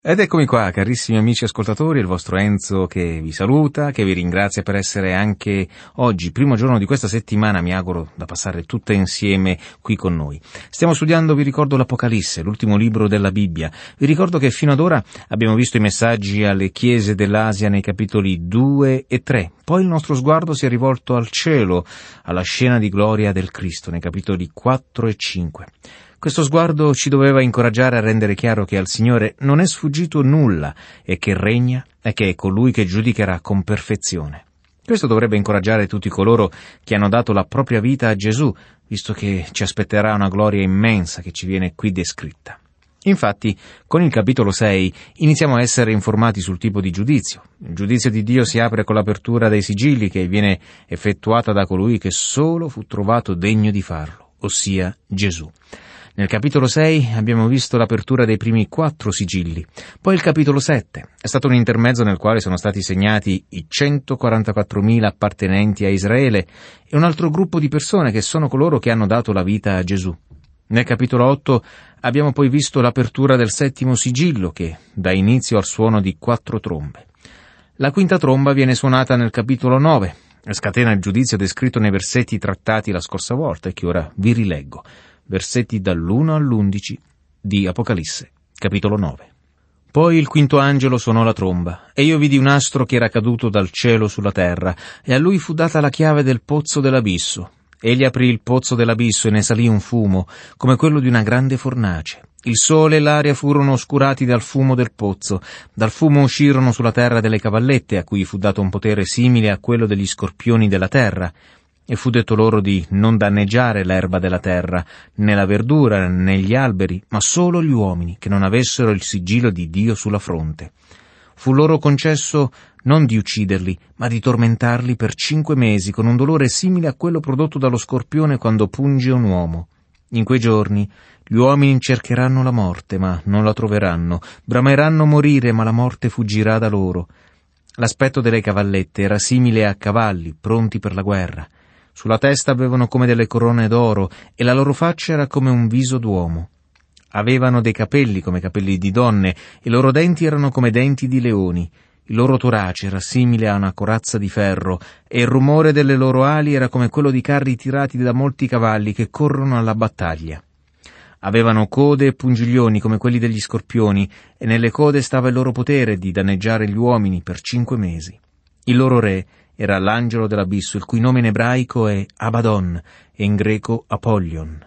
Ed eccomi qua, carissimi amici ascoltatori, il vostro Enzo che vi saluta, che vi ringrazia per essere anche oggi, primo giorno di questa settimana, mi auguro da passare tutta insieme qui con noi. Stiamo studiando, vi ricordo, l'Apocalisse, l'ultimo libro della Bibbia. Vi ricordo che fino ad ora abbiamo visto i messaggi alle chiese dell'Asia nei capitoli 2 e 3. Poi il nostro sguardo si è rivolto al cielo, alla scena di gloria del Cristo, nei capitoli 4 e 5. Questo sguardo ci doveva incoraggiare a rendere chiaro che al Signore non è sfuggito nulla e che regna e che è colui che giudicherà con perfezione. Questo dovrebbe incoraggiare tutti coloro che hanno dato la propria vita a Gesù, visto che ci aspetterà una gloria immensa che ci viene qui descritta. Infatti, con il capitolo 6 iniziamo a essere informati sul tipo di giudizio. Il giudizio di Dio si apre con l'apertura dei sigilli che viene effettuata da colui che solo fu trovato degno di farlo, ossia Gesù. Nel capitolo 6 abbiamo visto l'apertura dei primi 4 sigilli, poi il capitolo 7 è stato un intermezzo nel quale sono stati segnati i 144.000 appartenenti a Israele e un altro gruppo di persone che sono coloro che hanno dato la vita a Gesù. Nel capitolo 8 abbiamo poi visto l'apertura del 7° sigillo che dà inizio al suono di 4 trombe. La 5ª tromba viene suonata nel capitolo 9 e scatena il giudizio descritto nei versetti trattati la scorsa volta e che ora vi rileggo. Versetti dall'1 all'11 di Apocalisse, capitolo 9. Poi il 5° angelo suonò la tromba, e io vidi un astro che era caduto dal cielo sulla terra, e a lui fu data la chiave del pozzo dell'abisso. Egli aprì il pozzo dell'abisso e ne salì un fumo, come quello di una grande fornace. Il sole e l'aria furono oscurati dal fumo del pozzo. Dal fumo uscirono sulla terra delle cavallette, a cui fu dato un potere simile a quello degli scorpioni della terra. E fu detto loro di non danneggiare l'erba della terra, né la verdura, né gli alberi, ma solo gli uomini, che non avessero il sigillo di Dio sulla fronte. Fu loro concesso non di ucciderli, ma di tormentarli per 5 mesi, con un dolore simile a quello prodotto dallo scorpione quando punge un uomo. In quei giorni gli uomini cercheranno la morte, ma non la troveranno, brameranno morire, ma la morte fuggirà da loro. L'aspetto delle cavallette era simile a cavalli, pronti per la guerra. Sulla testa avevano come delle corone d'oro e la loro faccia era come un viso d'uomo. Avevano dei capelli come capelli di donne e i loro denti erano come denti di leoni. Il loro torace era simile a una corazza di ferro e il rumore delle loro ali era come quello di carri tirati da molti cavalli che corrono alla battaglia. Avevano code e pungiglioni come quelli degli scorpioni e nelle code stava il loro potere di danneggiare gli uomini per 5 mesi. Il loro re era l'angelo dell'abisso, il cui nome in ebraico è Abaddon e in greco Apollyon.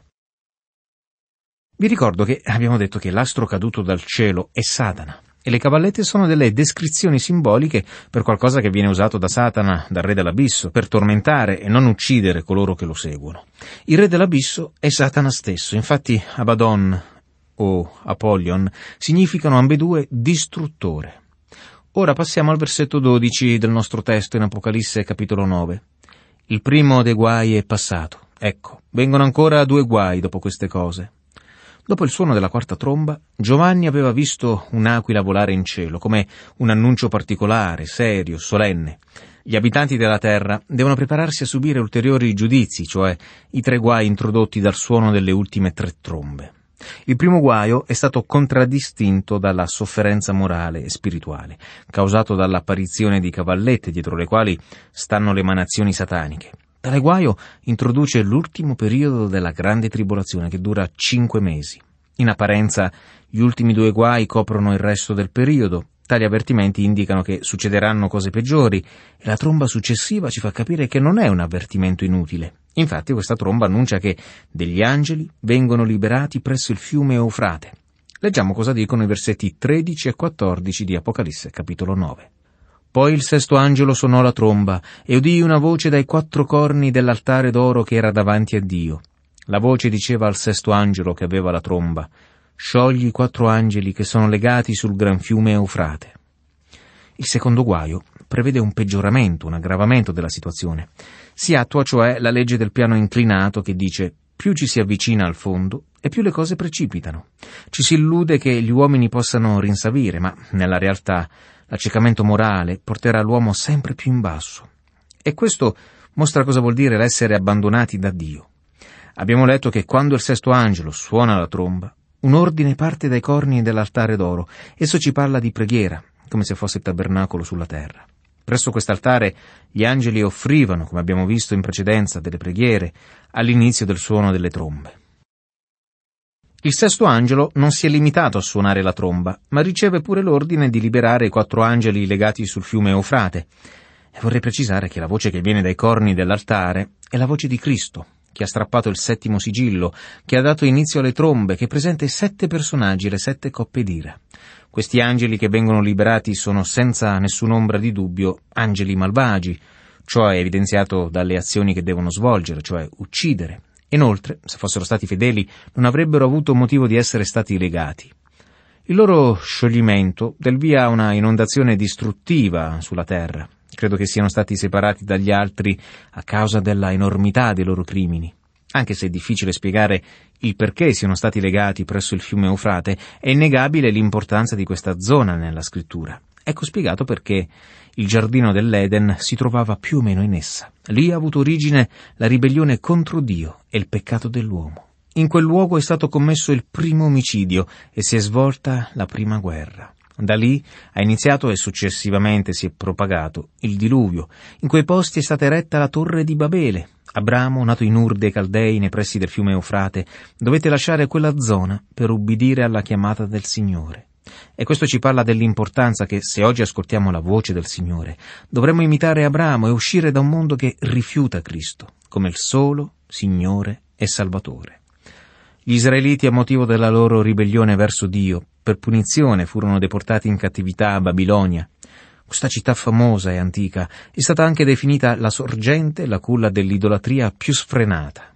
Vi ricordo che abbiamo detto che l'astro caduto dal cielo è Satana, e le cavallette sono delle descrizioni simboliche per qualcosa che viene usato da Satana, dal re dell'abisso, per tormentare e non uccidere coloro che lo seguono. Il re dell'abisso è Satana stesso, infatti Abaddon o Apollyon significano ambedue distruttore. Ora passiamo al versetto 12 del nostro testo in Apocalisse capitolo 9. Il primo dei guai è passato. Ecco, vengono ancora 2 guai dopo queste cose. Dopo il suono della 4ª tromba, Giovanni aveva visto un'aquila volare in cielo, come un annuncio particolare, serio, solenne. Gli abitanti della terra devono prepararsi a subire ulteriori giudizi, cioè i 3 guai introdotti dal suono delle ultime 3 trombe. Il primo guaio è stato contraddistinto dalla sofferenza morale e spirituale, causato dall'apparizione di cavallette dietro le quali stanno le emanazioni sataniche. Tale guaio introduce l'ultimo periodo della grande tribolazione che dura 5 mesi. In apparenza, gli ultimi 2 guai coprono il resto del periodo. Tali avvertimenti indicano che succederanno cose peggiori e la tromba successiva ci fa capire che non è un avvertimento inutile. Infatti questa tromba annuncia che degli angeli vengono liberati presso il fiume Eufrate. Leggiamo cosa dicono i versetti 13 e 14 di Apocalisse, capitolo 9. Poi il 6° angelo suonò la tromba e udii una voce dai 4 corni dell'altare d'oro che era davanti a Dio. La voce diceva al 6° angelo che aveva la tromba: «Sciogli i 4 angeli che sono legati sul gran fiume Eufrate». Il secondo guaio prevede un peggioramento, un aggravamento della situazione. Si attua cioè la legge del piano inclinato che dice: più ci si avvicina al fondo e più le cose precipitano. Ci si illude che gli uomini possano rinsavire, ma nella realtà l'accecamento morale porterà l'uomo sempre più in basso. E questo mostra cosa vuol dire l'essere abbandonati da Dio. Abbiamo letto che quando il 6° angelo suona la tromba, un ordine parte dai corni dell'altare d'oro. Esso ci parla di preghiera, come se fosse il tabernacolo sulla terra. Presso quest'altare gli angeli offrivano, come abbiamo visto in precedenza, delle preghiere all'inizio del suono delle trombe. Il sesto angelo non si è limitato a suonare la tromba, ma riceve pure l'ordine di liberare i 4 angeli legati sul fiume Eufrate. E vorrei precisare che la voce che viene dai corni dell'altare è la voce di Cristo, che ha strappato il 7° sigillo, che ha dato inizio alle trombe, che presenta i 7 personaggi, le 7 coppe d'ira. Questi angeli che vengono liberati sono senza nessun'ombra di dubbio angeli malvagi. Ciò è evidenziato dalle azioni che devono svolgere, cioè uccidere. Inoltre, se fossero stati fedeli, non avrebbero avuto motivo di essere stati legati. Il loro scioglimento del via a una inondazione distruttiva sulla terra. Credo che siano stati separati dagli altri a causa della enormità dei loro crimini. Anche se è difficile spiegare il perché siano stati legati presso il fiume Eufrate, è innegabile l'importanza di questa zona nella scrittura. Ecco spiegato perché il giardino dell'Eden si trovava più o meno in essa. Lì ha avuto origine la ribellione contro Dio e il peccato dell'uomo. In quel luogo è stato commesso il primo omicidio e si è svolta la prima guerra. Da lì ha iniziato e successivamente si è propagato il diluvio. In quei posti è stata eretta la torre di Babele. Abramo, nato in Ur dei Caldei, nei pressi del fiume Eufrate, dovette lasciare quella zona per ubbidire alla chiamata del Signore. E questo ci parla dell'importanza che, se oggi ascoltiamo la voce del Signore, dovremmo imitare Abramo e uscire da un mondo che rifiuta Cristo, come il solo Signore e Salvatore. Gli israeliti, a motivo della loro ribellione verso Dio, per punizione furono deportati in cattività a Babilonia. Questa città famosa e antica è stata anche definita la sorgente, la culla dell'idolatria più sfrenata.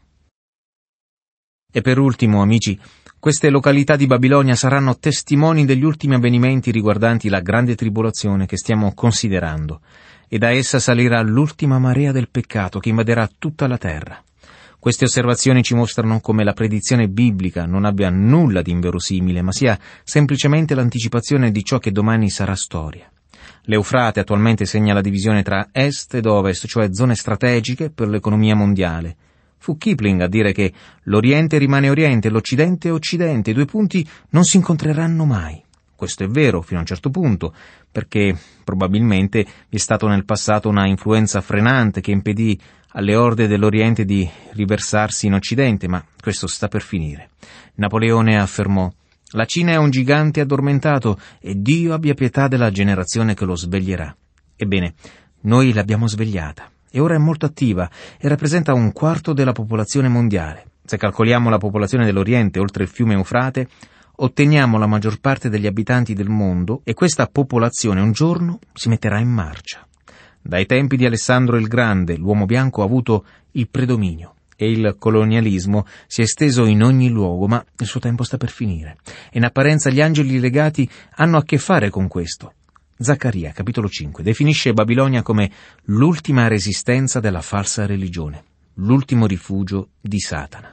E per ultimo, amici, queste località di Babilonia saranno testimoni degli ultimi avvenimenti riguardanti la grande tribolazione che stiamo considerando, e da essa salirà l'ultima marea del peccato che invaderà tutta la terra. Queste osservazioni ci mostrano come la predizione biblica non abbia nulla di inverosimile, ma sia semplicemente l'anticipazione di ciò che domani sarà storia. L'Eufrate attualmente segna la divisione tra est ed ovest, cioè zone strategiche per l'economia mondiale. Fu Kipling a dire che l'Oriente rimane Oriente, l'Occidente è Occidente, i 2 punti non si incontreranno mai. Questo è vero fino a un certo punto, perché probabilmente vi è stata nel passato una influenza frenante che impedì alle orde dell'Oriente di riversarsi in Occidente, ma questo sta per finire. Napoleone affermò: «La Cina è un gigante addormentato e Dio abbia pietà della generazione che lo sveglierà». Ebbene, noi l'abbiamo svegliata e ora è molto attiva e rappresenta 1/4 della popolazione mondiale. Se calcoliamo la popolazione dell'Oriente oltre il fiume Eufrate, otteniamo la maggior parte degli abitanti del mondo e questa popolazione un giorno si metterà in marcia. Dai tempi di Alessandro il Grande l'uomo bianco ha avuto il predominio e il colonialismo si è esteso in ogni luogo, ma il suo tempo sta per finire. E in apparenza gli angeli legati hanno a che fare con questo. Zaccaria, capitolo 5, definisce Babilonia come l'ultima resistenza della falsa religione, l'ultimo rifugio di Satana.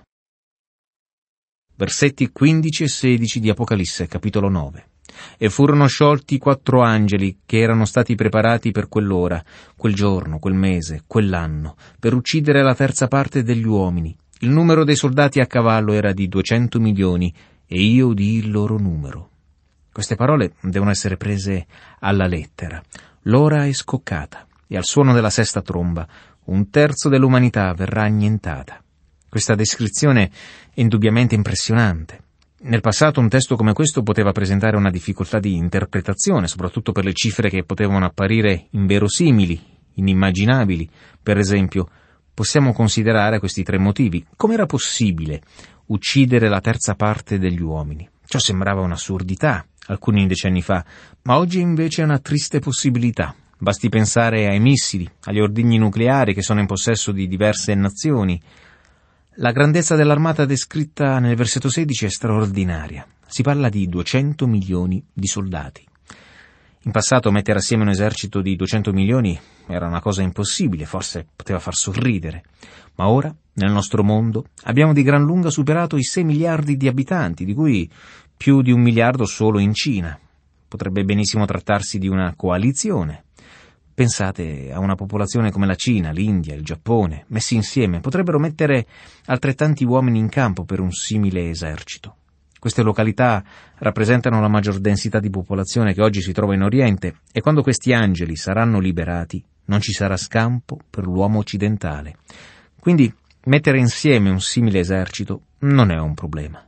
Versetti 15 e 16 di Apocalisse, capitolo 9. E furono sciolti 4 angeli che erano stati preparati per quell'ora, quel giorno, quel mese, quell'anno, per uccidere la terza parte degli uomini. Il numero dei soldati a cavallo era di 200 milioni, e io udii il loro numero. Queste parole devono essere prese alla lettera. L'ora è scoccata, e al suono della sesta tromba 1/3 dell'umanità verrà annientata. Questa descrizione è indubbiamente impressionante. Nel passato un testo come questo poteva presentare una difficoltà di interpretazione, soprattutto per le cifre che potevano apparire inverosimili, inimmaginabili. Per esempio, possiamo considerare questi 3 motivi. Com'era possibile uccidere la terza parte degli uomini? Ciò sembrava un'assurdità alcuni decenni fa, ma oggi invece è una triste possibilità. Basti pensare ai missili, agli ordigni nucleari che sono in possesso di diverse nazioni. La grandezza dell'armata descritta nel versetto 16 è straordinaria. Si parla di 200 milioni di soldati. In passato mettere assieme un esercito di 200 milioni era una cosa impossibile, forse poteva far sorridere. Ma ora, nel nostro mondo, abbiamo di gran lunga superato i 6 miliardi di abitanti, di cui più di 1 miliardo solo in Cina. Potrebbe benissimo trattarsi di una coalizione. Pensate a una popolazione come la Cina, l'India, il Giappone, messi insieme, potrebbero mettere altrettanti uomini in campo per un simile esercito. Queste località rappresentano la maggior densità di popolazione che oggi si trova in Oriente, e quando questi angeli saranno liberati non ci sarà scampo per l'uomo occidentale. Quindi mettere insieme un simile esercito non è un problema.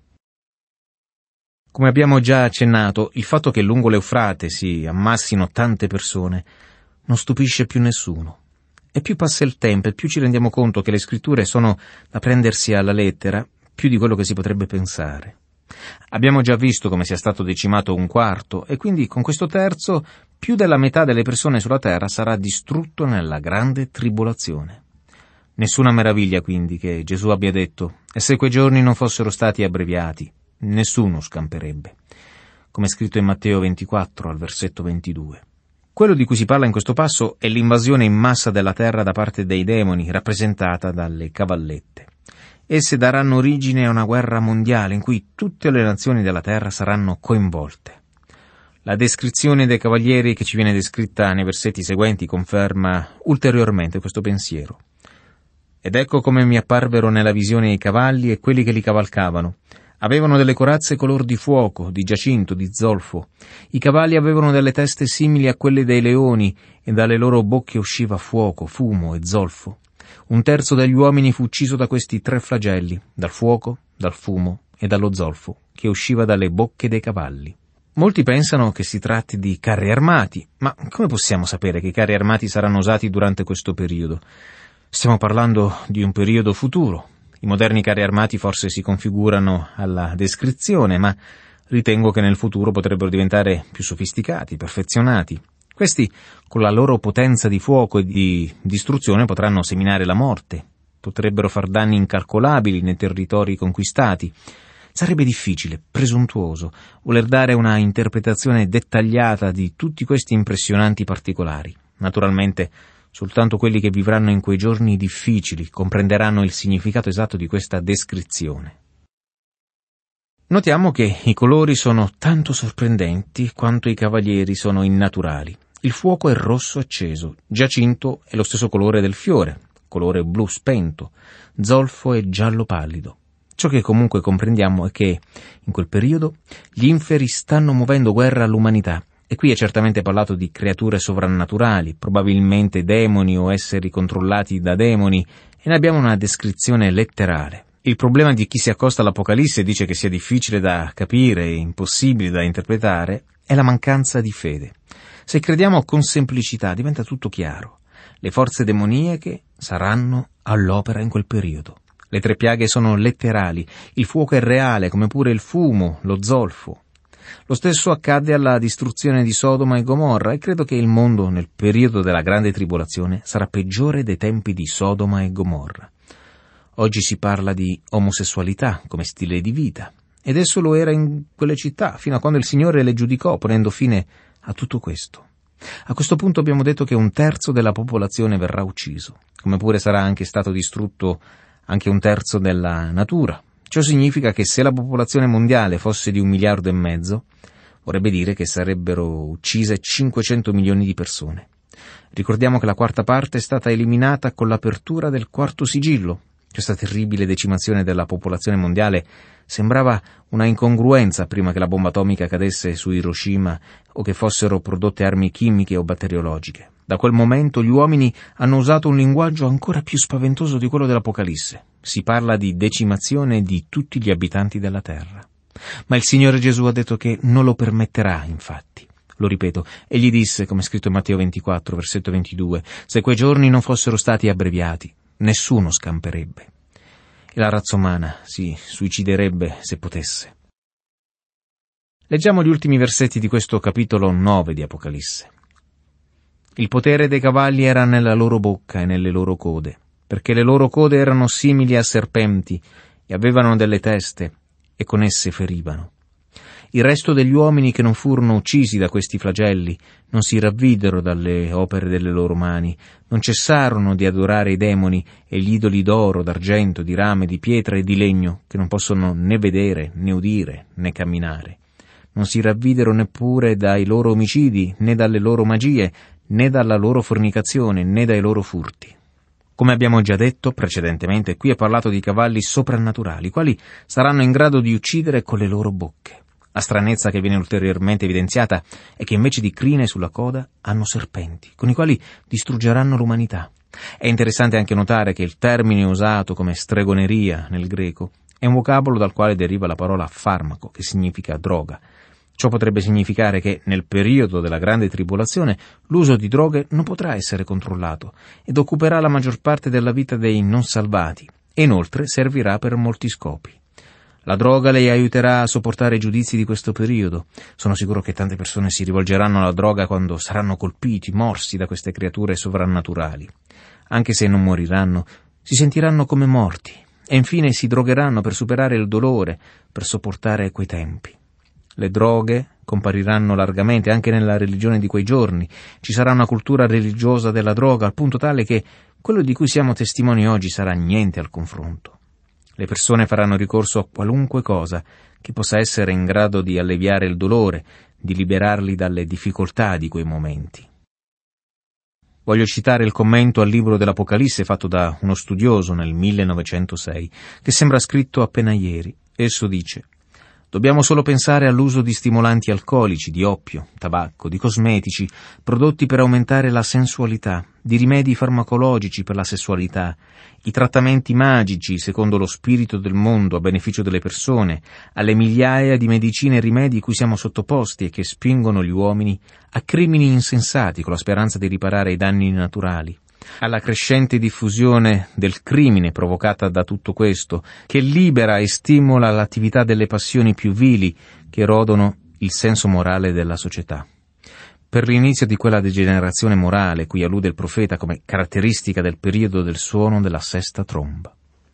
Come abbiamo già accennato, il fatto che lungo l'Eufrate si ammassino tante persone non stupisce più nessuno. E più passa il tempo e più ci rendiamo conto che le scritture sono da prendersi alla lettera, più di quello che si potrebbe pensare. Abbiamo già visto come sia stato decimato un quarto, e quindi con questo terzo più della metà delle persone sulla terra sarà distrutto nella grande tribolazione. Nessuna meraviglia quindi che Gesù abbia detto: e se quei giorni non fossero stati abbreviati, nessuno scamperebbe, come è scritto in Matteo 24 al versetto 22. Quello di cui si parla in questo passo è l'invasione in massa della terra da parte dei demoni, rappresentata dalle cavallette. Esse daranno origine a una guerra mondiale in cui tutte le nazioni della terra saranno coinvolte. La descrizione dei cavalieri che ci viene descritta nei versetti seguenti conferma ulteriormente questo pensiero. Ed ecco come mi apparvero nella visione i cavalli e quelli che li cavalcavano. Avevano delle corazze color di fuoco, di giacinto, di zolfo. I cavalli avevano delle teste simili a quelle dei leoni, e dalle loro bocche usciva fuoco, fumo e zolfo. Un terzo degli uomini fu ucciso da questi 3 flagelli, dal fuoco, dal fumo e dallo zolfo, che usciva dalle bocche dei cavalli. Molti pensano che si tratti di carri armati, ma come possiamo sapere che i carri armati saranno usati durante questo periodo? Stiamo parlando di un periodo futuro. I moderni carri armati forse si configurano alla descrizione, ma ritengo che nel futuro potrebbero diventare più sofisticati, perfezionati. Questi, con la loro potenza di fuoco e di distruzione, potranno seminare la morte, potrebbero far danni incalcolabili nei territori conquistati. Sarebbe difficile, presuntuoso, voler dare una interpretazione dettagliata di tutti questi impressionanti particolari. Naturalmente, soltanto quelli che vivranno in quei giorni difficili comprenderanno il significato esatto di questa descrizione. Notiamo che i colori sono tanto sorprendenti quanto i cavalieri sono innaturali. Il fuoco è rosso acceso, giacinto è lo stesso colore del fiore, colore blu spento, zolfo è giallo pallido. Ciò che comunque comprendiamo è che, in quel periodo, gli inferi stanno muovendo guerra all'umanità. E qui è certamente parlato di creature sovrannaturali, probabilmente demoni o esseri controllati da demoni, e ne abbiamo una descrizione letterale. Il problema di chi si accosta all'Apocalisse e dice che sia difficile da capire e impossibile da interpretare è la mancanza di fede. Se crediamo con semplicità diventa tutto chiaro. Le forze demoniache saranno all'opera in quel periodo. Le 3 piaghe sono letterali, il fuoco è reale, come pure il fumo, lo zolfo. Lo stesso accadde alla distruzione di Sodoma e Gomorra, e credo che il mondo nel periodo della grande tribolazione sarà peggiore dei tempi di Sodoma e Gomorra. Oggi si parla di omosessualità come stile di vita, ed esso lo era in quelle città, fino a quando il Signore le giudicò, ponendo fine a tutto questo. A questo punto abbiamo detto che 1/3 della popolazione verrà ucciso, come pure sarà anche stato distrutto anche 1/3 della natura. Ciò significa che se la popolazione mondiale fosse di 1,5 miliardi, vorrebbe dire che sarebbero uccise 500 milioni di persone. Ricordiamo che la 1/4 parte è stata eliminata con l'apertura del 4° sigillo. Questa terribile decimazione della popolazione mondiale sembrava una incongruenza prima che la bomba atomica cadesse su Hiroshima o che fossero prodotte armi chimiche o batteriologiche. Da quel momento gli uomini hanno usato un linguaggio ancora più spaventoso di quello dell'Apocalisse. Si parla di decimazione di tutti gli abitanti della terra. Ma il Signore Gesù ha detto che non lo permetterà, infatti. Lo ripeto, egli disse, come scritto in Matteo 24, versetto 22, se quei giorni non fossero stati abbreviati, nessuno scamperebbe. E la razza umana si suiciderebbe se potesse. Leggiamo gli ultimi versetti di questo capitolo 9 di Apocalisse. Il potere dei cavalli era nella loro bocca e nelle loro code, perché le loro code erano simili a serpenti e avevano delle teste, e con esse ferivano. Il resto degli uomini che non furono uccisi da questi flagelli non si ravvidero dalle opere delle loro mani, non cessarono di adorare i demoni e gli idoli d'oro, d'argento, di rame, di pietra e di legno, che non possono né vedere, né udire, né camminare. Non si ravvidero neppure dai loro omicidi, né dalle loro magie, né dalla loro fornicazione, né dai loro furti. Come abbiamo già detto precedentemente, qui è parlato di cavalli soprannaturali, quali saranno in grado di uccidere con le loro bocche. La stranezza che viene ulteriormente evidenziata è che invece di crine sulla coda hanno serpenti, con i quali distruggeranno l'umanità. È interessante anche notare che il termine usato come stregoneria nel greco è un vocabolo dal quale deriva la parola farmaco, che significa droga. Ciò potrebbe significare che nel periodo della grande tribolazione l'uso di droghe non potrà essere controllato ed occuperà la maggior parte della vita dei non salvati e inoltre servirà per molti scopi. La droga le aiuterà a sopportare i giudizi di questo periodo. Sono sicuro che tante persone si rivolgeranno alla droga quando saranno colpiti, morsi da queste creature sovrannaturali. Anche se non moriranno, si sentiranno come morti e infine si drogheranno per superare il dolore, per sopportare quei tempi. Le droghe compariranno largamente anche nella religione di quei giorni. Ci sarà una cultura religiosa della droga al punto tale che quello di cui siamo testimoni oggi sarà niente al confronto. Le persone faranno ricorso a qualunque cosa che possa essere in grado di alleviare il dolore, di liberarli dalle difficoltà di quei momenti. Voglio citare il commento al libro dell'Apocalisse fatto da uno studioso nel 1906, che sembra scritto appena ieri. Esso dice: «Dobbiamo solo pensare all'uso di stimolanti alcolici, di oppio, tabacco, di cosmetici, prodotti per aumentare la sensualità, di rimedi farmacologici per la sessualità, i trattamenti magici secondo lo spirito del mondo a beneficio delle persone, alle migliaia di medicine e rimedi cui siamo sottoposti e che spingono gli uomini a crimini insensati con la speranza di riparare i danni naturali, alla crescente diffusione del crimine provocata da tutto questo, che libera e stimola l'attività delle passioni più vili che erodono il senso morale della società. Per l'inizio di quella degenerazione morale cui allude il profeta come caratteristica del periodo del suono della sesta tromba».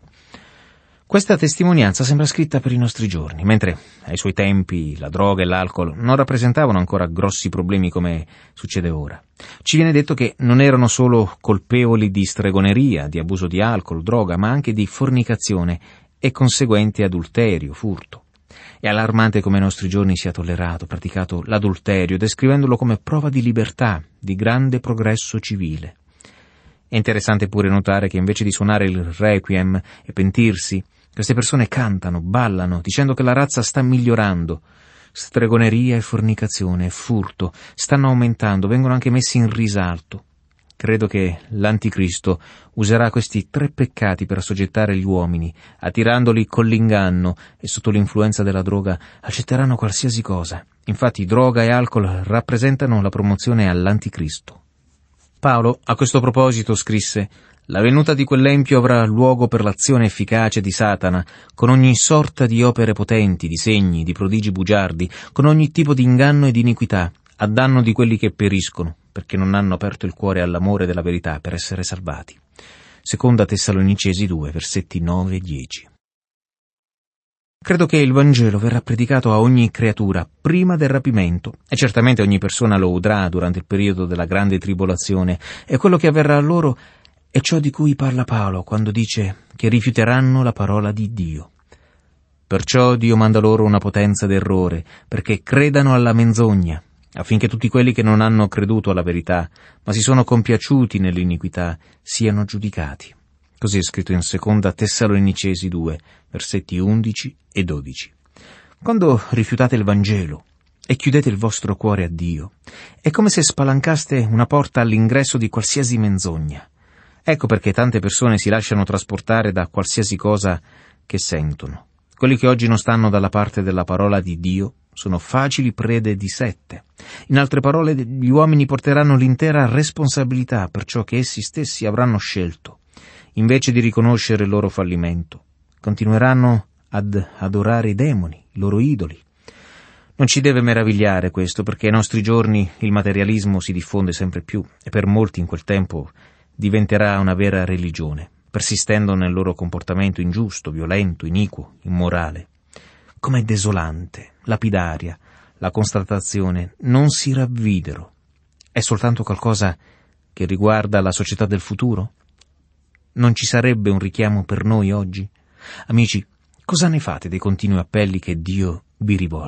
Questa testimonianza sembra scritta per i nostri giorni, mentre ai suoi tempi la droga e l'alcol non rappresentavano ancora grossi problemi come succede ora. Ci viene detto che non erano solo colpevoli di stregoneria, di abuso di alcol, droga, ma anche di fornicazione e conseguente adulterio, furto. È allarmante come ai nostri giorni sia tollerato, praticato l'adulterio, descrivendolo come prova di libertà, di grande progresso civile. È interessante pure notare che invece di suonare il requiem e pentirsi, queste persone cantano, ballano, dicendo che la razza sta migliorando. Stregoneria e fornicazione e furto stanno aumentando, vengono anche messi in risalto. Credo che l'Anticristo userà questi 3 peccati per assoggettare gli uomini, attirandoli con l'inganno e sotto l'influenza della droga accetteranno qualsiasi cosa. Infatti droga e alcol rappresentano la promozione all'Anticristo. Paolo a questo proposito scrisse: «La venuta di quell'empio avrà luogo per l'azione efficace di Satana, con ogni sorta di opere potenti, di segni, di prodigi bugiardi, con ogni tipo di inganno e di iniquità, a danno di quelli che periscono, perché non hanno aperto il cuore all'amore della verità per essere salvati». Seconda Tessalonicesi 2, versetti 9 e 10. Credo che il Vangelo verrà predicato a ogni creatura prima del rapimento e certamente ogni persona lo udrà durante il periodo della grande tribolazione, e quello che avverrà a loro è ciò di cui parla Paolo quando dice che rifiuteranno la parola di Dio. Perciò Dio manda loro una potenza d'errore, perché credano alla menzogna, affinché tutti quelli che non hanno creduto alla verità, ma si sono compiaciuti nell'iniquità, siano giudicati. Così è scritto in Seconda Tessalonicesi 2, versetti 11 e 12. Quando rifiutate il Vangelo e chiudete il vostro cuore a Dio, è come se spalancaste una porta all'ingresso di qualsiasi menzogna. Ecco perché tante persone si lasciano trasportare da qualsiasi cosa che sentono. Quelli che oggi non stanno dalla parte della parola di Dio sono facili prede di sette. In altre parole, gli uomini porteranno l'intera responsabilità per ciò che essi stessi avranno scelto. Invece di riconoscere il loro fallimento, continueranno ad adorare i demoni, i loro idoli. Non ci deve meravigliare questo, perché ai nostri giorni il materialismo si diffonde sempre più e per molti in quel tempo diventerà una vera religione, persistendo nel loro comportamento ingiusto, violento, iniquo, immorale. Com'è desolante, lapidaria, la constatazione: non si ravvidero. È soltanto qualcosa che riguarda la società del futuro? Non ci sarebbe un richiamo per noi oggi? Amici, cosa ne fate dei continui appelli che Dio vi rivolge?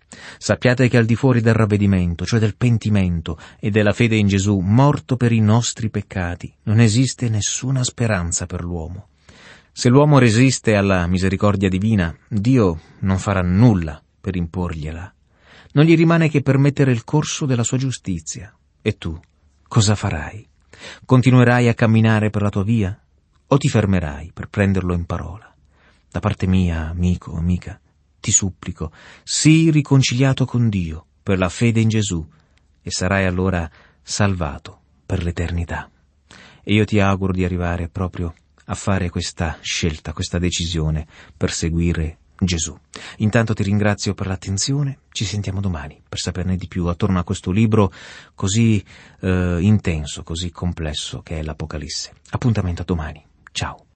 Sappiate che al di fuori del ravvedimento, cioè del pentimento e della fede in Gesù, morto per i nostri peccati, non esiste nessuna speranza per l'uomo. Se l'uomo resiste alla misericordia divina, Dio non farà nulla per imporgliela. Non gli rimane che permettere il corso della sua giustizia. E tu, cosa farai? Continuerai a camminare per la tua via? O ti fermerai per prenderlo in parola? Da parte mia, amico, amica, ti supplico, sii riconciliato con Dio per la fede in Gesù e sarai allora salvato per l'eternità. E io ti auguro di arrivare proprio a fare questa scelta, questa decisione per seguire Gesù. Intanto ti ringrazio per l'attenzione, ci sentiamo domani per saperne di più attorno a questo libro così intenso, così complesso che è l'Apocalisse. Appuntamento a domani. Ciao.